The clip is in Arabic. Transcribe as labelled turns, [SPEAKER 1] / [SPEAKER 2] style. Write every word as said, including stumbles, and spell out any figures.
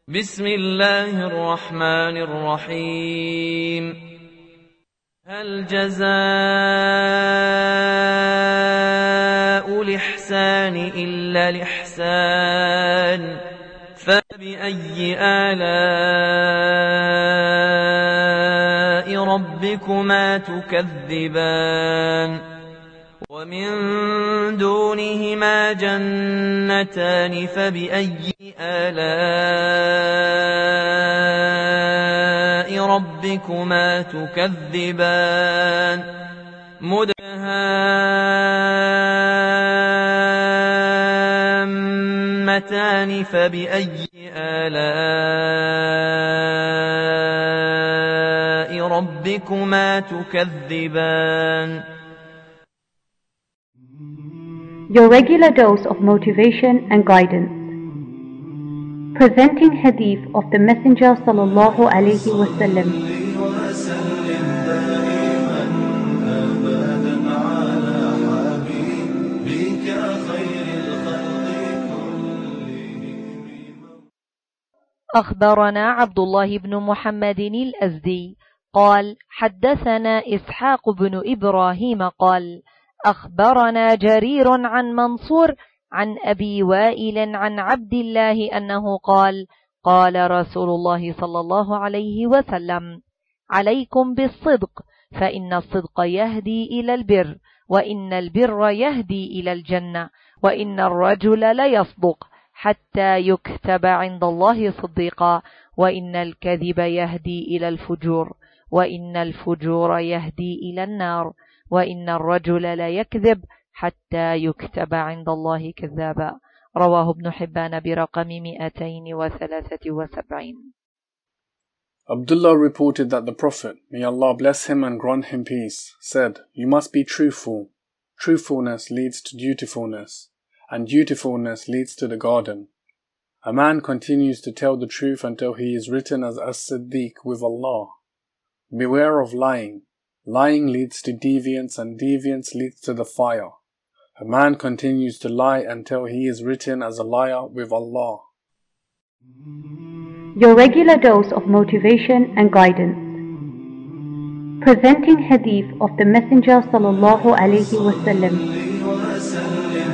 [SPEAKER 1] بسم الله الرحمن الرحيم. هل جزاء الإحسان إلا الإحسان؟ فبأي آلاء ربكما تكذبان؟ ومن دونهما جنتان فبأي آلاء ربكما تكذبان؟ مدهامتان فبأي آلاء ربكما تكذبان؟
[SPEAKER 2] Your regular dose of motivation and guidance. Presenting hadith of the Messenger sallallahu alaihi wasallam.
[SPEAKER 3] أخبرنا عبد الله بن محمد الأزدي قال حدثنا إسحاق بن إبراهيم قال أخبرنا جرير عن منصور عن أبي وائل عن عبد الله أنه قال قال رسول الله صلى الله عليه وسلم عليكم بالصدق فإن الصدق يهدي إلى البر وإن البر يهدي إلى الجنة وإن الرجل ليصدق حتى يكتب عند الله صديقا وإن الكذب يهدي إلى الفجور وإن الفجور يهدي إلى النار وإن الرجل لا يكذب حتى يكتب عند الله كذابا. رواه ابن حبان برقم مئتين وثلاثة وسبعين.
[SPEAKER 4] Abdullah reported that the Prophet, may Allah bless him and grant him peace, said, "You must be truthful. Truthfulness leads to dutifulness, and dutifulness leads to the garden. A man continues to tell the truth until he is written as As-Siddiq with Allah. Beware of lying. Lying leads to deviance, and deviance leads to the fire. A man continues to lie until he is written as a liar with Allah."
[SPEAKER 2] Your regular dose of motivation and guidance. Presenting hadith of the Messenger sallallahu alaihi wasallam.